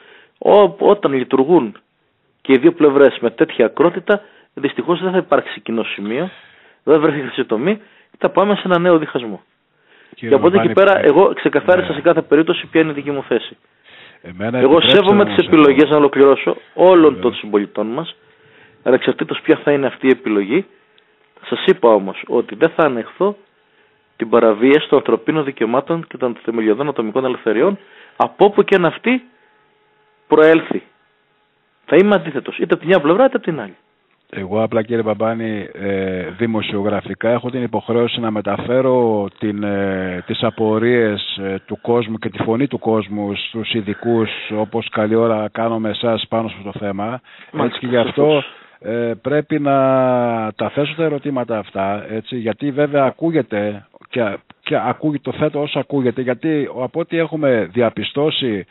Όταν λειτουργούν και οι δύο πλευρές με τέτοια ακρότητα, δυστυχώς δεν θα υπάρξει κοινό σημείο, δεν θα βρεθεί χρυσή τομή, θα πάμε σε ένα νέο διχασμό. Και από εκεί και πέρα, εγώ ξεκαθάρισα σε κάθε περίπτωση ποια είναι η δική μου θέση. Εγώ σέβομαι τις επιλογές, να ολοκληρώσω, όλων των συμπολιτών μας, ανεξαρτήτως ποια θα είναι αυτή η επιλογή. Σας είπα όμως ότι δεν θα ανεχθώ την παραβίαση των ανθρωπίνων δικαιωμάτων και των θεμελιωδών ατομικών ελευθεριών, από όπου και αν αυτή προέλθει. Θα είμαι αντίθετος, είτε από την μια πλευρά είτε από την άλλη. Εγώ απλά, κύριε Μπαμπάνη, δημοσιογραφικά έχω την υποχρέωση να μεταφέρω τις απορίες του κόσμου και τη φωνή του κόσμου στους ειδικούς, όπως καλή ώρα κάνω με εσάς πάνω στο θέμα. Έτσι και γι' αυτό πρέπει να τα θέσω τα ερωτήματα αυτά, έτσι, γιατί βέβαια ακούγεται και το θέτω όσο ακούγεται, γιατί από ό,τι έχουμε διαπιστώσει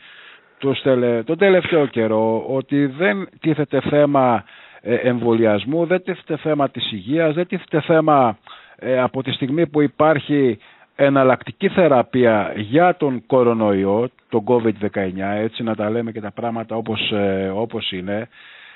τον τελευταίο καιρό, ότι δεν τίθεται θέμα εμβολιασμού, δεν τίθεται θέμα της υγείας, δεν τίθεται θέμα από τη στιγμή που υπάρχει εναλλακτική θεραπεία για τον κορονοϊό, τον COVID-19, έτσι να τα λέμε και τα πράγματα όπως είναι.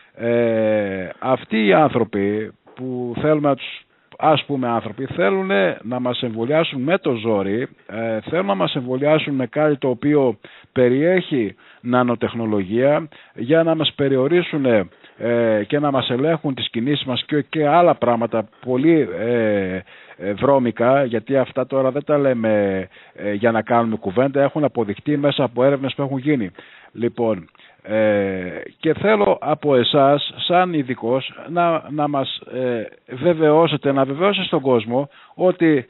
Αυτοί οι άνθρωποι που θέλουμε να τους, ας πούμε, άνθρωποι θέλουν να μας εμβολιάσουν με το ζόρι, θέλουν να μας εμβολιάσουν με κάτι το οποίο περιέχει νανοτεχνολογία για να μας περιορίσουν και να μας ελέγχουν τις κινήσεις μας και άλλα πράγματα πολύ βρώμικα, γιατί αυτά τώρα δεν τα λέμε για να κάνουμε κουβέντα, έχουν αποδειχτεί μέσα από έρευνες που έχουν γίνει. Λοιπόν, και θέλω από εσάς σαν ειδικός να μας βεβαιώσετε, να βεβαιώσετε στον κόσμο ότι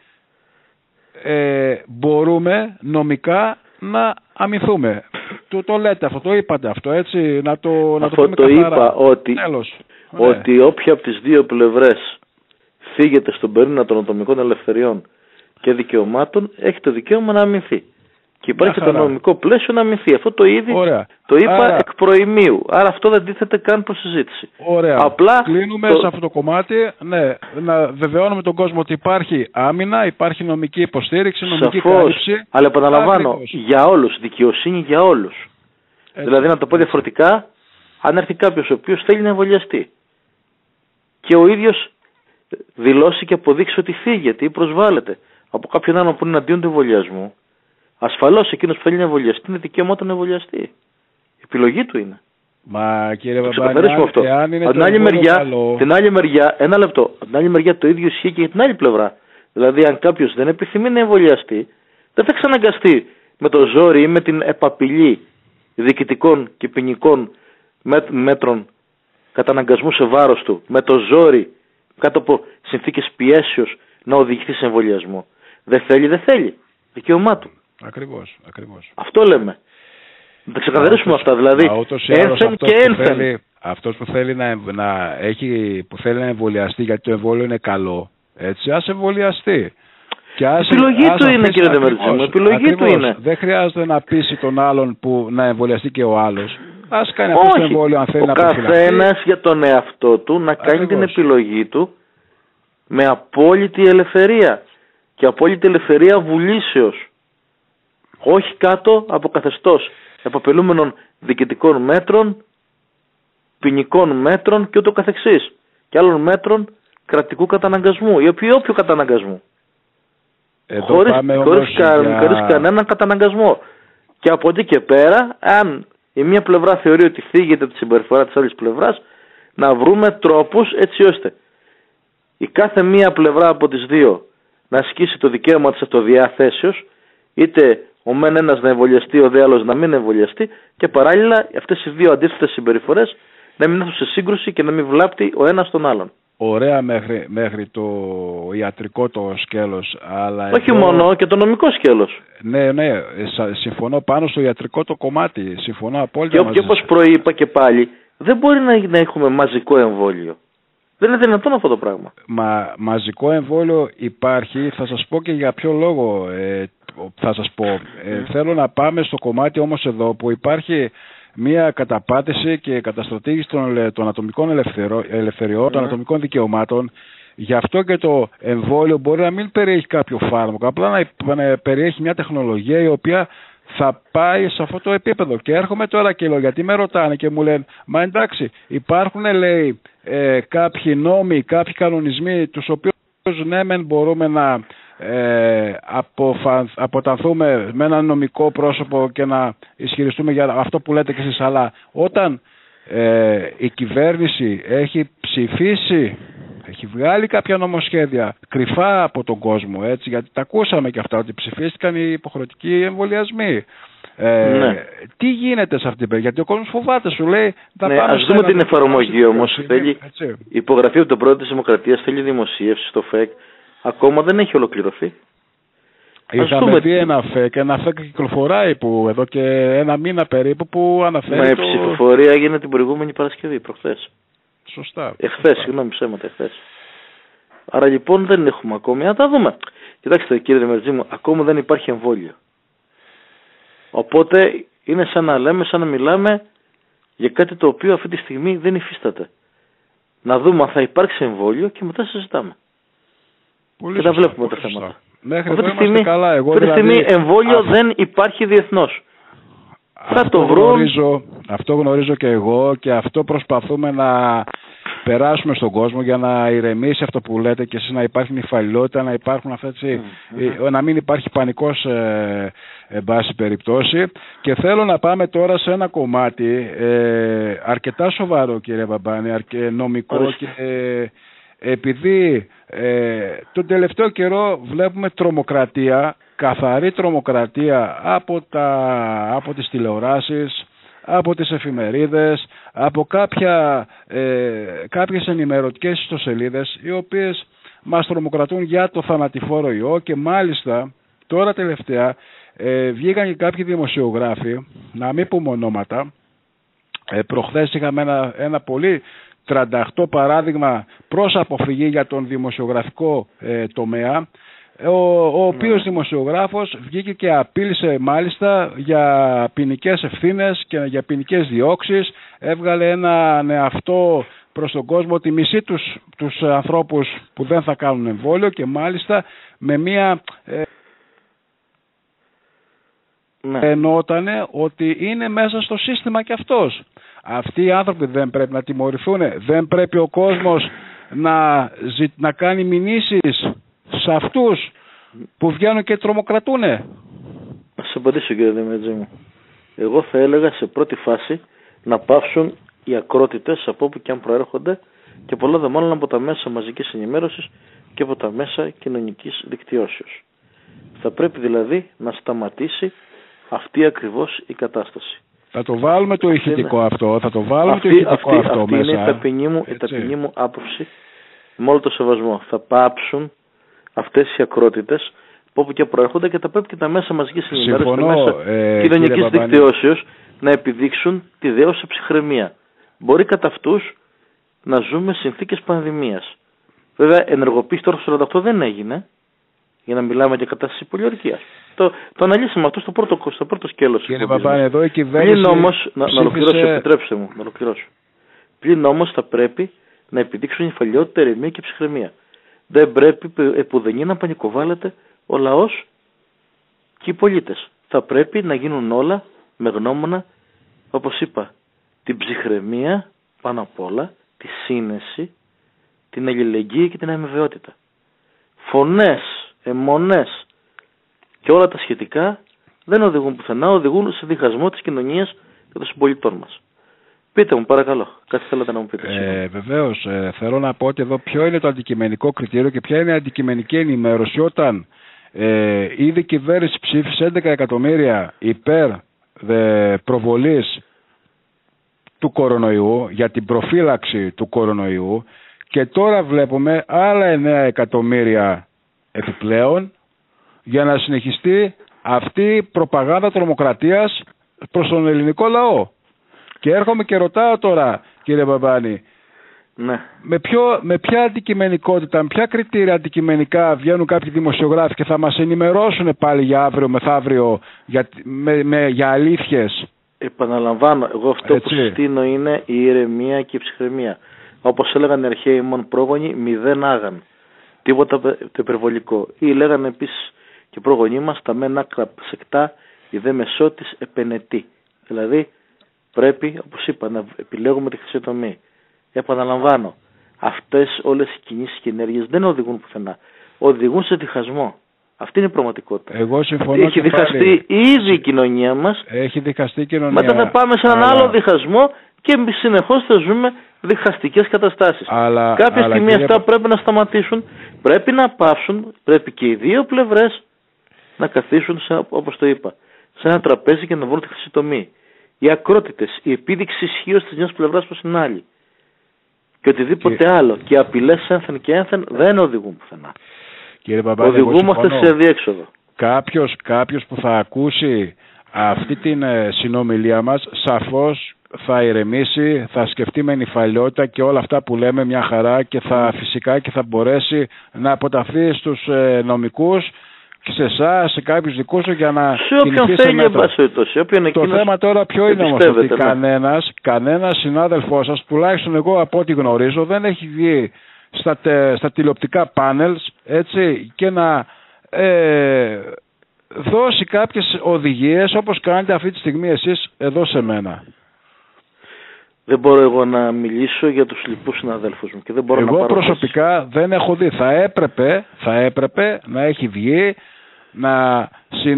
μπορούμε νομικά να αμυνθούμε. Το λέτε αυτό, το είπατε αυτό, έτσι, να το πούμε καθαρά. Είπα ότι όποια από τις δύο πλευρές φύγεται στον πυρήνα των ατομικών ελευθεριών και δικαιωμάτων, έχει το δικαίωμα να αμυνθεί. Και υπάρχει το νομικό πλαίσιο να αμυνθεί. Αυτό το είπα εκ προημίου. Άρα αυτό δεν τίθεται καν προς συζήτηση. Ωραία. Απλά κλείνουμε σε αυτό το κομμάτι. Ναι, να βεβαιώνουμε τον κόσμο ότι υπάρχει άμυνα, υπάρχει νομική υποστήριξη, νομική κάλυψη. Αλλά επαναλαμβάνω, για όλους, δικαιοσύνη για όλους. Δηλαδή, να το πω διαφορετικά, αν έρθει κάποιος ο οποίος θέλει να εμβολιαστεί και ο ίδιος δηλώσει και αποδείξει ότι φύγεται ή προσβάλλεται από κάποιον άλλον που είναι αντίον του εμβολιασμού, ασφαλώς εκείνος που θέλει να εμβολιαστεί είναι δικαίωμα του να εμβολιαστεί. Η επιλογή του είναι. Μα κύριε Βαμπάνη, αυτό. Από την άλλη μεριά, ένα λεπτό, από την άλλη μεριά το ίδιο ισχύει και για την άλλη πλευρά. Δηλαδή, αν κάποιος δεν επιθυμεί να εμβολιαστεί, δεν θα εξαναγκαστεί με το ζόρι ή με την επαπειλή διοικητικών και ποινικών μέτρων καταναγκασμού σε βάρος του, με το ζόρι κάτω από συνθήκες πιέσεως να οδηγηθεί σε εμβολιασμό. Δεν θέλει. Δικαίωμά του. Ακριβώς. Αυτό λέμε. Να τα ξεκαθαρίσουμε αυτά. Δηλαδή, ένθεν και ένθεν. Αυτός που θέλει που θέλει να εμβολιαστεί γιατί το εμβόλιο είναι καλό, έτσι, ας εμβολιαστεί. Επιλογή του είναι, κύριε Δεμερτζή, επιλογή του είναι. Δεν χρειάζεται να πείσει τον άλλον που να εμβολιαστεί και ο άλλος. Ας κάνει αυτό το εμβόλιο αν θέλει να προφυλαχθεί. Ο καθένας για τον εαυτό του να κάνει την επιλογή του με απόλυτη ελευθερία και απόλυτη ελευθερία βουλήσεως, όχι κάτω από καθεστώς επαπελούμενων διοικητικών μέτρων, ποινικών μέτρων και ούτω καθεξής και άλλων μέτρων κρατικού καταναγκασμού ή όποιο καταναγκασμού. Χωρίς κανέναν καταναγκασμό. Και από εκεί και πέρα, αν η μία πλευρά θεωρεί ότι θίγεται από τη συμπεριφορά της άλλης πλευράς, να βρούμε τρόπους έτσι ώστε η κάθε μία πλευρά από τις δύο να ασκήσει το δικαίωμα της αυτοδιαθέσεως, είτε ο μεν ένας να εμβολιαστεί, ο δε άλλος να μην εμβολιαστεί, και παράλληλα αυτές οι δύο αντίθετες συμπεριφορές να μην έρθουν σε σύγκρουση και να μην βλάπτει ο ένας τον άλλον. Ωραία μέχρι το ιατρικό το σκέλος. Αλλά όχι εδώ... μόνο και το νομικό σκέλος. Ναι, συμφωνώ πάνω στο ιατρικό το κομμάτι. Συμφωνώ απόλυτα. Και όπως προείπα και πάλι, δεν μπορεί να έχουμε μαζικό εμβόλιο. Δεν είναι δυνατόν αυτό το πράγμα. Μαζικό εμβόλιο υπάρχει, θα σας πω και για ποιο λόγο θα σας πω. Θέλω να πάμε στο κομμάτι όμως εδώ που υπάρχει μία καταπάτηση και καταστρατήγηση των ατομικών ελευθεριών, των ατομικών δικαιωμάτων. Γι' αυτό και το εμβόλιο μπορεί να μην περιέχει κάποιο φάρμακο, απλά να περιέχει μια τεχνολογία η οποία θα πάει σε αυτό το επίπεδο. Και έρχομαι τώρα και λέω, γιατί με ρωτάνε και μου λένε, μα εντάξει, υπάρχουν λέει κάποιοι νόμοι, κάποιοι κανονισμοί, τους οποίους ναι μεν μπορούμε να αποτανθούμε με ένα νομικό πρόσωπο και να ισχυριστούμε για αυτό που λέτε και εσείς, αλλά όταν η κυβέρνηση έχει ψηφίσει, έχει βγάλει κάποια νομοσχέδια κρυφά από τον κόσμο, έτσι, γιατί τα ακούσαμε και αυτά, ότι ψηφίστηκαν οι υποχρεωτικοί εμβολιασμοί. Ναι. Τι γίνεται σε αυτή την περίπτωση, γιατί ο κόσμος φοβάται, σου λέει. Ας δούμε την εφαρμογή όμως. Θέλει υπογραφή από τον πρόεδρο της Δημοκρατίας, θέλει δημοσίευση στο ΦΕΚ. Ακόμα δεν έχει ολοκληρωθεί. Είχαμε δει ένα ΦΕΚ κυκλοφοράει που εδώ και ένα μήνα περίπου που αναφέρει. Με ψηφοφορία έγινε την προηγούμενη Παρασκευή, προχθές. Σωστά. Εχθές, συγγνώμη, ψέματα, εχθές. Άρα λοιπόν δεν έχουμε ακόμη. Να τα δούμε. Κοιτάξτε κύριε Δεμερτζή μου, ακόμα δεν υπάρχει εμβόλιο. Οπότε είναι σαν να μιλάμε για κάτι το οποίο αυτή τη στιγμή δεν υφίσταται. Να δούμε αν θα υπάρξει εμβόλιο και μετά συζητάμε. Πολύ και τα βλέπουμε τα θέματα. Μέχρι αυτή τη στιγμή εμβόλιο δεν υπάρχει διεθνώς. Θα το βρω. Αυτό γνωρίζω και εγώ και αυτό προσπαθούμε να περάσουμε στον κόσμο για να ηρεμήσει αυτό που λέτε και εσείς, να υπάρχει νυφαλιότητα, να υπάρχουν αυτά, να μην υπάρχει πανικός εν πάση περιπτώσει. Και θέλω να πάμε τώρα σε ένα κομμάτι αρκετά σοβαρό, κύριε Βαμπάνη, νομικό, και επειδή τον τελευταίο καιρό βλέπουμε τρομοκρατία, καθαρή τρομοκρατία από τις τηλεοράσεις, από τις εφημερίδες, από κάποιες ενημερωτικές ιστοσελίδες, οι οποίες μας τρομοκρατούν για το θανατηφόρο ιό. Και μάλιστα τώρα τελευταία βγήκαν και κάποιοι δημοσιογράφοι, να μην πούμε ονόματα. Προχθές είχαμε ένα πολύ 38 παράδειγμα προς αποφυγή για τον δημοσιογραφικό τομέα, ο οποίος δημοσιογράφος βγήκε και απείλησε μάλιστα για ποινικές ευθύνες και για ποινικές διώξεις. Έβγαλε έναν εαυτό προς τον κόσμο ότι μισεί τους ανθρώπους που δεν θα κάνουν εμβόλιο, και μάλιστα με μία εννοότανε ότι είναι μέσα στο σύστημα και αυτός. Αυτοί οι άνθρωποι δεν πρέπει να τιμωρηθούν? Δεν πρέπει ο κόσμος να κάνει μηνύσεις σε αυτούς που βγαίνουν και τρομοκρατούνε? Να σας απαντήσω κύριε Δεμετζή μου. Εγώ θα έλεγα σε πρώτη φάση να πάυσουν οι ακρότητες από όπου και αν προέρχονται, και πολλά δε μάλλον από τα μέσα μαζικής ενημέρωσης και από τα μέσα κοινωνικής δικτυώσεως. Θα πρέπει δηλαδή να σταματήσει αυτή ακριβώς η κατάσταση. Θα το βάλουμε το ηχητικό αυτό, θα το βάλουμε το ηχητικό αυτό αυτή μέσα. Είναι η ταπεινή μου άποψη, με όλο το σεβασμό. Θα πάψουν αυτές οι ακρότητες από όπου και προέρχονται, και θα πρέπει και τα μέσα μαζικής ενημέρωσης, τα μέσα κοινωνικής δικτυώσεως να επιδείξουν τη δέωσα ψυχραιμία. Μπορεί κατά αυτούς να ζούμε συνθήκες πανδημίας. Βέβαια ενεργοποίηση τώρα στο 48 δεν έγινε, για να μιλάμε για κατάσταση πολιορκίας. Το αναλύσαμε αυτό στο πρώτο σκέλος. Κύριε Βαμπάνη, εδώ η κυβέρνηση. Πλην όμως, να ολοκληρώσω, επιτρέψτε μου να ολοκληρώσω. Πλην όμως θα πρέπει να επιδείξουν υφαλιότητα, ηρεμία και ψυχραιμία. δεν πρέπει επουδενή να πανικοβάλλεται ο λαός και οι πολίτες. Θα πρέπει να γίνουν όλα με γνώμονα, όπως είπα, την ψυχραιμία πάνω απ' όλα, τη σύνεση, την αλληλεγγύη και την αμοιβαιότητα. Φωνές, αιμονές και όλα τα σχετικά δεν οδηγούν πουθενά, οδηγούν σε διχασμό της κοινωνίας και των συμπολιτών μας. Πείτε μου παρακαλώ, κάτι θέλετε να μου πείτε. Βεβαίως, θέλω να πω ότι εδώ ποιο είναι το αντικειμενικό κριτήριο και ποια είναι η αντικειμενική ενημέρωση όταν ήδη η κυβέρνηση ψήφισε 11 εκατομμύρια υπέρ προβολής του κορονοϊού, για την προφύλαξη του κορονοϊού, και τώρα βλέπουμε άλλα 9 εκατομμύρια επιπλέον για να συνεχιστεί αυτή η προπαγάνδα τρομοκρατίας προς τον ελληνικό λαό. Και έρχομαι και ρωτάω τώρα, κύριε Μπαμπάνη, ναι, με ποια αντικειμενικότητα, με ποια κριτήρια αντικειμενικά βγαίνουν κάποιοι δημοσιογράφοι και θα μας ενημερώσουν πάλι για αύριο μεθαύριο για αλήθειες. Επαναλαμβάνω, εγώ αυτό που συστήνω είναι η ηρεμία και η ψυχραιμία. Όπως έλεγαν οι αρχαίοι μόν πρόγονοι, μηδέν άγαν. Τίποτα το υπερβολικό. Ή λέγανε επίσης και πρόγονοί μας, τα μεν άκρα ψεκτά, η δε μεσότης επενετή. Δηλαδή πρέπει, όπως είπα, να επιλέγουμε τη χρυσή τομή. Επαναλαμβάνω, αυτές όλες οι κινήσεις και ενέργειες δεν οδηγούν πουθενά. Οδηγούν σε διχασμό. Αυτή είναι η πραγματικότητα. Εγώ συμφωνώ. Έχει διχαστεί ήδη η κοινωνία μας. Έχει διχαστεί η κοινωνία. Μετά θα πάμε σε έναν άλλο διχασμό και συνεχώς θα ζούμε διχαστικές καταστάσεις. Κάποια στιγμή αυτά πρέπει να σταματήσουν, πρέπει να πάυσουν, πρέπει και οι δύο πλευρές να καθίσουν, όπως το είπα, σε ένα τραπέζι και να βρουν τη χρυσή τομή. Οι ακρότητες, η επίδειξη ισχύως της μιας πλευράς προς την άλλη και οτιδήποτε άλλο και απειλές ένθεν και ένθεν δεν οδηγούν πουθενά. Οδηγούμαστε σε διέξοδο. Κάποιος που θα ακούσει αυτή την συνομιλία μας σαφώς θα ηρεμήσει, θα σκεφτεί με νηφαλιότητα και όλα αυτά που λέμε μια χαρά και φυσικά και θα μπορέσει να αποταθεί στους νομικούς και σε εσάς, σε κάποιους δικούς σου για να κινηθεί σε μέτρα. Το θέμα τώρα ποιο είναι όμως, ότι κανένας συνάδελφός σας, τουλάχιστον εγώ από ό,τι γνωρίζω, δεν έχει βγει στα τηλεοπτικά πάνελς, έτσι, και να δώσει κάποιες οδηγίες όπως κάνετε αυτή τη στιγμή εσείς εδώ σε μένα. Δεν μπορώ εγώ να μιλήσω για τους λοιπούς συναδέλφους μου και δεν μπορώ εγώ προσωπικά δεν έχω δει. Θα έπρεπε να έχει βγει, να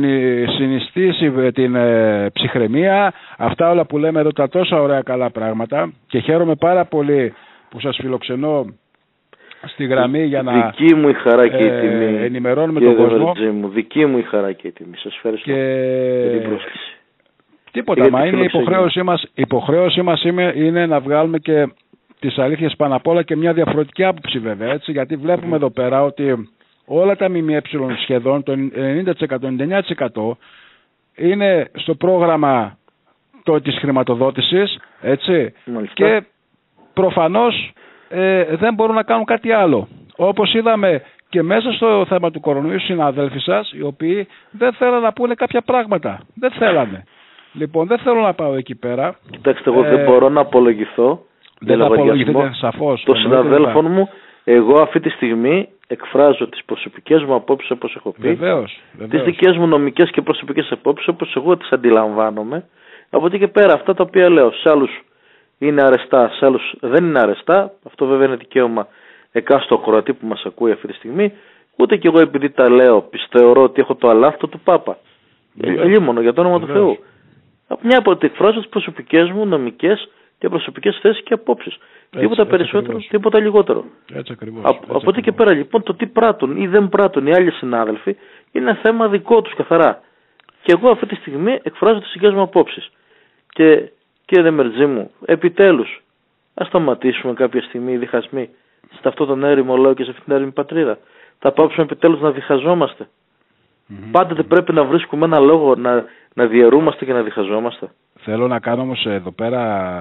συνιστήσει την ψυχραιμία, αυτά όλα που λέμε εδώ, τα τόσα ωραία καλά πράγματα, και χαίρομαι πάρα πολύ που σας φιλοξενώ στη γραμμή για να δική μου η χαρά και η τιμή, ενημερώνουμε τον κόσμο. Δική μου η χαρά και η τιμή. Σας ευχαριστώ για την πρόσκληση. Τίποτα, μα είναι υποχρέωσή μας είναι να βγάλουμε και τις αλήθειες πάνω απ' όλα και μια διαφορετική άποψη βέβαια, έτσι, γιατί βλέπουμε εδώ πέρα ότι όλα τα ΜΜΕ σχεδόν, το 90%, 99% είναι στο πρόγραμμα της χρηματοδότησης, έτσι, και προφανώς δεν μπορούν να κάνουν κάτι άλλο. Όπως είδαμε και μέσα στο θέμα του κορονοϊού, συναδέλφοι σας, οι οποίοι δεν θέλανε να πούνε κάποια πράγματα. Δεν θέλανε. Λοιπόν, δεν θέλω να πάω εκεί πέρα. Κοιτάξτε, εγώ δεν μπορώ να απολογηθώ. Δεν απολογηθείτε σαφώς. Των συναδέλφων μου, εγώ αυτή τη στιγμή εκφράζω τις προσωπικές μου απόψεις όπως έχω πει. Βεβαίως. Τις δικές μου νομικές και προσωπικές απόψεις όπως εγώ τις αντιλαμβάνομαι. Από εκεί και πέρα, αυτά τα οποία λέω σε άλλους είναι αρεστά, σε άλλους δεν είναι αρεστά. Αυτό βέβαια είναι δικαίωμα εκάστοτε ακροατή που μας ακούει αυτή τη στιγμή. Ούτε και εγώ επειδή τα λέω πιστεύω ότι έχω το αλάφτο του Πάπα. Λίμωνο για το όνομα του Θεού. Μια από ότι εκφράζω τις προσωπικές μου νομικές και προσωπικές θέσεις και απόψεις. Τίποτα περισσότερο, ακριβώς. Τίποτα λιγότερο. Έτσι ακριβώς. Από εκεί και πέρα λοιπόν το τι πράττουν ή δεν πράττουν οι άλλοι συνάδελφοι είναι θέμα δικό τους καθαρά. Και εγώ αυτή τη στιγμή εκφράζω τις δικές μου απόψεις. Και κύριε Δεμερτζή μου, επιτέλους, ας σταματήσουμε κάποια στιγμή οι διχασμοί σε αυτό τον έρημο λαό και σε αυτήν την έρημη πατρίδα. Θα πάψουμε επιτέλους να διχαζόμαστε. Πάντα δεν πρέπει να βρίσκουμε ένα λόγο να διαιρούμαστε και να διχαζόμαστε. Θέλω να κάνω όμως εδώ πέρα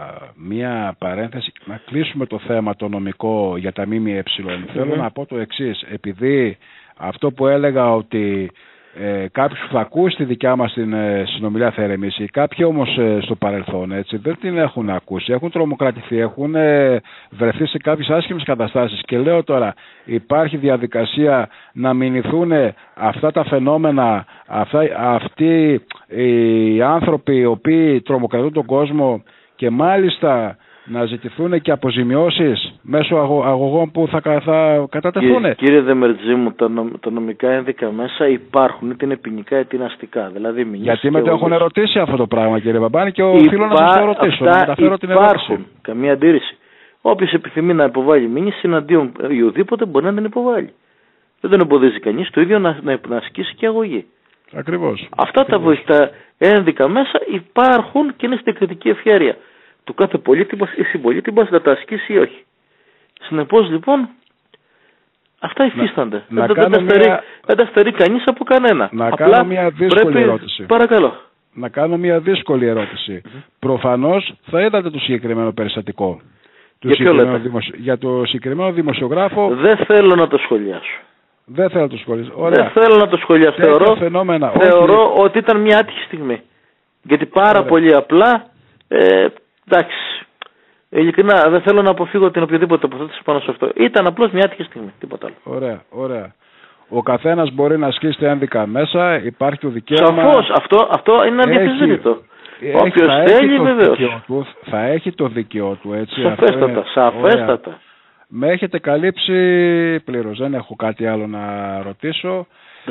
μία παρένθεση, να κλείσουμε το θέμα το νομικό για τα ΜΜΕ. Θέλω να πω το εξής, επειδή αυτό που έλεγα ότι κάποιος που θα ακούσει τη δικιά μας την συνομιλία θα ηρεμήσει. Κάποιοι όμως στο παρελθόν έτσι, δεν την έχουν ακούσει, έχουν τρομοκρατηθεί, έχουν βρεθεί σε κάποιες άσχημες καταστάσεις και λέω τώρα υπάρχει διαδικασία να μηνυθούν αυτά τα φαινόμενα, αυτοί οι άνθρωποι οι οποίοι τρομοκρατούν τον κόσμο και μάλιστα να ζητηθούν και αποζημιώσεις μέσω αγωγών που θα κατατεθούν. Κύριε Δεμερτζή μου, τα νομικά ένδικα μέσα υπάρχουν, είτε είναι ποινικά είτε είναι αστικά. Δηλαδή, γιατί με το έχουν ερωτήσει αυτό το πράγμα, κύριε Μπαμπάνη, και οφείλω να σας το ρωτήσω. Να μεταφέρω την ερώτηση. Υπάρχουν, καμία αντίρρηση. Όποιος επιθυμεί να υποβάλει μήνυση εναντίον οποιοδήποτε μπορεί να την υποβάλει. Δεν τον εμποδίζει κανείς το ίδιο να ασκήσει και αγωγή. Ακριβώς. Αυτά τα βοηθά ένδικα μέσα υπάρχουν και είναι στην κριτική ευχέρεια του κάθε πολίτη μας ή συμπολίτη μας να τα ασκήσει ή όχι. Συνεπώς λοιπόν αυτά υφίστανται. Δεν τα στερεί κανείς από κανένα. Κάνω μια δύσκολη ερώτηση. Παρακαλώ. Να κάνω μια δύσκολη ερώτηση. Προφανώς θα είδατε το συγκεκριμένο περιστατικό. Για το συγκεκριμένο δημοσιογράφο. Δεν θέλω να το σχολιάσω. Δεν θέλω να το σχολιάσω. Δεν θέλω να το σχολιάσω. Θεωρώ ότι ήταν μια άτυχη στιγμή. Γιατί πάρα πολύ απλά εντάξει, ειλικρινά δεν θέλω να αποφύγω την οποιοδήποτε τοποθέτηση πάνω σε αυτό. Ήταν απλώς μια άτυχη στιγμή, τίποτα άλλο. Ωραία. Ο καθένας μπορεί να ασκήσει ένδικα μέσα, υπάρχει το δικαίωμα. Σαφώς, αυτό είναι αδιαφυσβήτητο. Όποιος θέλει βεβαίως. Θα έχει το δίκαιο του, έτσι. Σαφέστατα. Με έχετε καλύψει πλήρως, δεν έχω κάτι άλλο να ρωτήσω.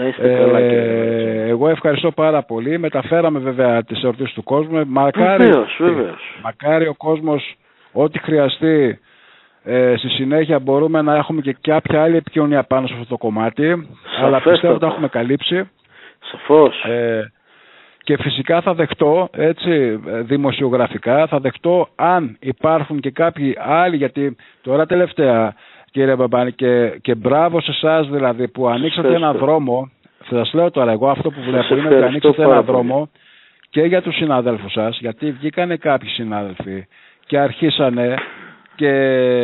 Εγώ ευχαριστώ πάρα πολύ. Μεταφέραμε βέβαια τις ερωτήσεις του κόσμου. Μακάρι ο κόσμος ό,τι χρειαστεί στη συνέχεια μπορούμε να έχουμε και κάποια άλλη επικοινωνία πάνω σε αυτό το κομμάτι. Αλλά πιστεύω ότι τα έχουμε καλύψει. Σαφώς. Και φυσικά θα δεχτώ, έτσι, δημοσιογραφικά, θα δεχτώ αν υπάρχουν και κάποιοι άλλοι, γιατί τώρα τελευταία, κύριε Μπαμπάνη, και μπράβο σε εσάς δηλαδή που ανοίξατε ένα δρόμο. Σας λέω τώρα, εγώ αυτό που βλέπω είναι ότι ανοίξατε ένα δρόμο και για τους συναδέλφους σας, γιατί βγήκανε κάποιοι συνάδελφοι και αρχίσανε και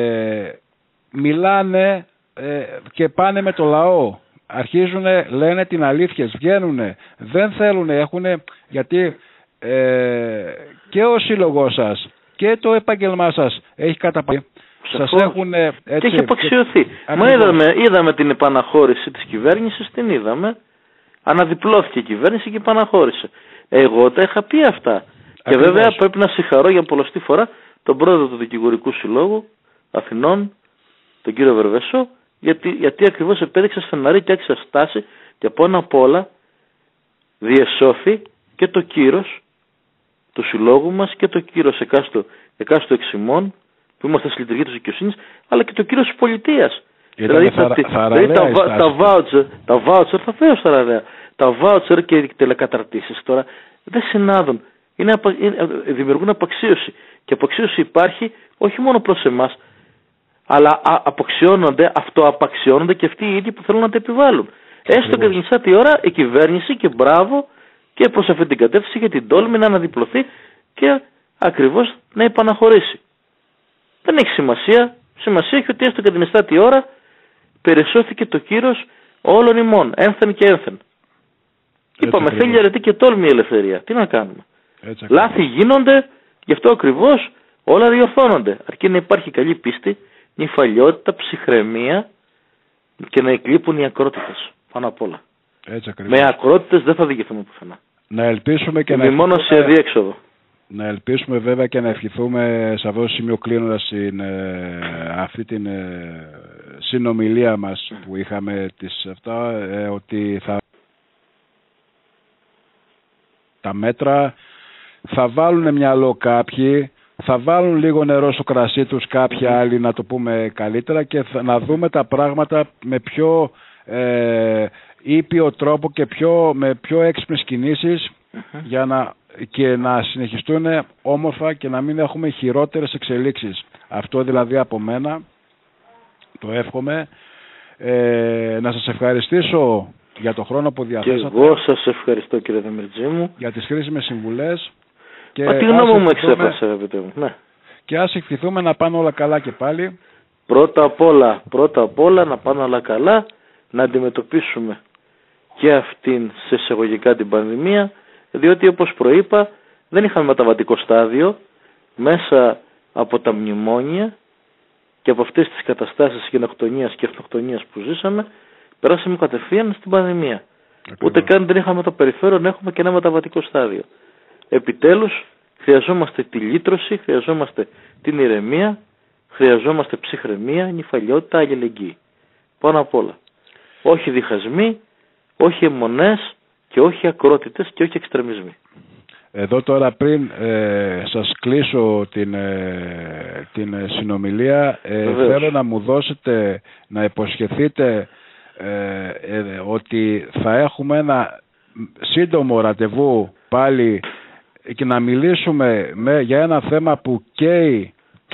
μιλάνε και πάνε με το λαό. Αρχίζουν, λένε την αλήθεια, βγαίνουνε, δεν θέλουν, γιατί και ο σύλλογός σας και το επάγγελμά σας έχει καταπαεί. Σας έχουν έτσι. Και έχει απαξιωθεί. Μα είδαμε την επαναχώρηση της κυβέρνησης, την είδαμε. Αναδιπλώθηκε η κυβέρνηση και επαναχώρησε. Εγώ τα είχα πει αυτά. Ακριβώς. Και βέβαια πρέπει να συγχαρώ για πολλωστή φορά τον πρόεδρο του Δικηγορικού Συλλόγου Αθηνών, τον κύριο Βερβέσο, γιατί ακριβώς επέδειξε στεναρή και άξια στάση και από ένα απ' όλα διεσώθη και το κύρος του συλλόγου μας και το κύρος εκάστου εξημών που είμαστε στη λειτουργία της δικαιοσύνης, αλλά και το κύρος της πολιτείας. Δηλαδή τα βάουτσερ θα φέρω στα ραδέα. Τα βάουτσερ και οι τελεκαταρτήσεις τώρα δεν συνάδουν. Δημιουργούν απαξίωση. Και απαξίωση υπάρχει όχι μόνο προς εμάς, αλλά αυτοαπαξιώνονται και αυτοί οι ίδιοι που θέλουν να τα επιβάλλουν. Έστω και την τη ώρα η κυβέρνηση και μπράβο και προς αυτή την κατεύθυνση για την τόλμη να αναδιπλωθεί και ακριβώς να επαναχωρήσει. Δεν έχει σημασία. Σημασία έχει ότι έστω και την τη ώρα περισσώθηκε το κύρος όλων ημών, ένθεν και ένθεν. Είπαμε, θέλει αρετή και τόλμη η ελευθερία. Τι να κάνουμε. Λάθη γίνονται, γι' αυτό ακριβώς όλα διορθώνονται. Αρκεί να υπάρχει καλή πίστη, νυφαλιότητα, ψυχραιμία και να εκλείπουν οι ακρότητες πάνω απ' όλα. Με ακρότητες δεν θα διηγηθούμε πουθενά. Να ελπίσουμε και μόνο σε αδιέξοδο. Να ελπίσουμε βέβαια και να ευχηθούμε σε αυτό το σημείο, κλείνοντας αυτή την συνομιλία μας που είχαμε ότι τα μέτρα θα βάλουν μυαλό κάποιοι, θα βάλουν λίγο νερό στο κρασί τους κάποιοι άλλοι, να το πούμε καλύτερα, και να δούμε τα πράγματα με πιο ήπιο τρόπο και με πιο έξυπνες κινήσεις για και να συνεχιστούν όμορφα και να μην έχουμε χειρότερες εξελίξεις. Αυτό δηλαδή από μένα το εύχομαι. Να σας ευχαριστήσω για το χρόνο που διαθέσατε. Και εγώ σας ευχαριστώ, κύριε Δεμερτζή μου, για τις χρήσιμες συμβουλές. Μα τη γνώμη μου εξέφρασα, αγαπητέ μου. Ναι. Και ας ευχηθούμε να πάνε όλα καλά και πάλι. Πρώτα απ' όλα να πάνε όλα καλά, να αντιμετωπίσουμε και αυτήν σε εισαγωγικά την πανδημία, διότι όπως προείπα δεν είχαμε μεταβατικό στάδιο μέσα από τα μνημόνια και από αυτές τις καταστάσεις γενοκτονίας και αυτοκτονίας που ζήσαμε, περάσαμε κατευθείαν στην πανδημία. Ούτε καν δεν είχαμε το περιθώριο να έχουμε και ένα μεταβατικό στάδιο. Επιτέλους χρειαζόμαστε τη λύτρωση, χρειαζόμαστε την ηρεμία, χρειαζόμαστε ψυχραιμία, νηφαλιότητα, αλληλεγγύη. Πάνω απ' όλα. Όχι διχασμοί, όχι αιμονές και όχι ακρότητες και όχι εξτρεμισμοί. Εδώ τώρα πριν σας κλείσω την συνομιλία, θέλω να μου δώσετε, να υποσχεθείτε ότι θα έχουμε ένα σύντομο ραντεβού πάλι και να μιλήσουμε για ένα θέμα που καίει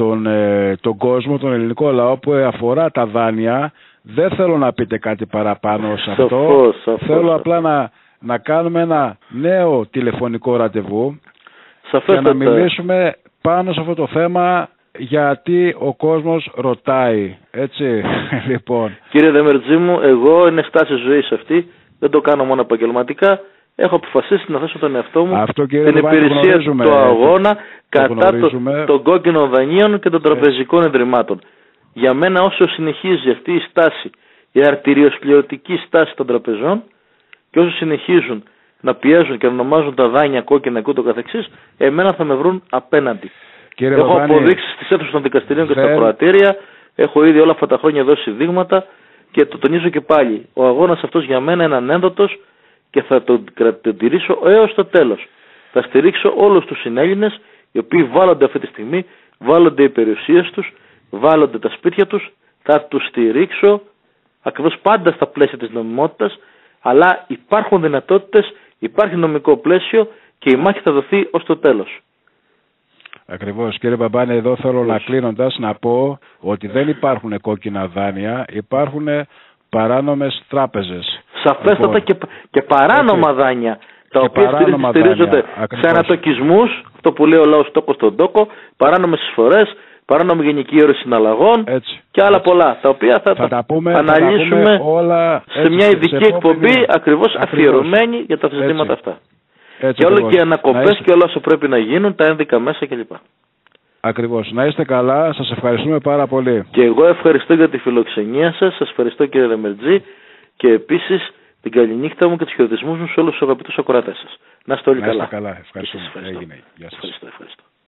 τον κόσμο, τον ελληνικό λαό, που αφορά τα δάνεια. Δεν θέλω να πείτε κάτι παραπάνω σε αυτό. Θέλω απλά να κάνουμε ένα νέο τηλεφωνικό ραντεβού και να μιλήσουμε πάνω σε αυτό το θέμα, γιατί ο κόσμος ρωτάει. Έτσι, λοιπόν. Κύριε Δεμερτζή μου, εγώ είναι στάση ζωής αυτή. Δεν το κάνω μόνο επαγγελματικά. Έχω αποφασίσει να θέσω τον εαυτό μου την υπηρεσία του αγώνα κατά των κόκκινων δανείων και των τραπεζικών ιδρυμάτων. Για μένα, όσο συνεχίζει αυτή η στάση, η αρτηριοσκληρωτική στάση των τραπεζών, και όσο συνεχίζουν να πιέζουν και να ονομάζουν τα δάνεια κόκκινα και ούτω καθεξής, εμένα θα με βρουν απέναντι. Έχω αποδείξει στις αίθουσες των δικαστηρίων και στα προατήρια, έχω ήδη όλα αυτά τα χρόνια δώσει δείγματα και το τονίζω και πάλι. Ο αγώνας αυτός για μένα είναι ανένδοτος και θα τον τηρήσω έως το τέλος. Θα στηρίξω όλους τους συνέλληνες, οι οποίοι βάλλονται αυτή τη στιγμή, βάλλονται οι περιουσίες τους, βάλλονται τα σπίτια τους, θα τους στηρίξω ακριβώς πάντα στα πλαίσια της νομιμότητας, αλλά υπάρχουν δυνατότητες, υπάρχει νομικό πλαίσιο και η μάχη θα δοθεί ως το τέλος. Ακριβώς. Κύριε Μπαμπάνη, εδώ θέλω να κλείνοντας να πω ότι δεν υπάρχουν κόκκινα δάνεια, υπάρχουν παράνομες τράπεζες. Σαφέστατα και παράνομα δάνεια, τα οποία στηρίζονται σε ανατοκισμούς, αυτό που λέει ο λαός τόκο στον τόκο, παράνομες εισφορές, παράνομη γενική όρεση συναλλαγών και άλλα πολλά, τα οποία θα τα αναλύσουμε όλα, σε μια ειδική εκπομπή ακριβώς αφιερωμένη για τα ζητήματα αυτά. Και όλο και οι ανακοπές και όλα όσα πρέπει να γίνουν, τα ένδικα μέσα κλπ. Ακριβώς. Να είστε καλά. Σας ευχαριστούμε πάρα πολύ. Και εγώ ευχαριστώ για τη φιλοξενία σας. Σας ευχαριστώ κύριε Δεμερτζή και επίσης την καληνύχτα μου και τους χαιρετισμούς μου σε όλους τους αγαπητούς ακροατές σας. Να είστε όλοι καλά. Ευχαριστώ. Έγινε. Γεια σας. Ευχαριστώ.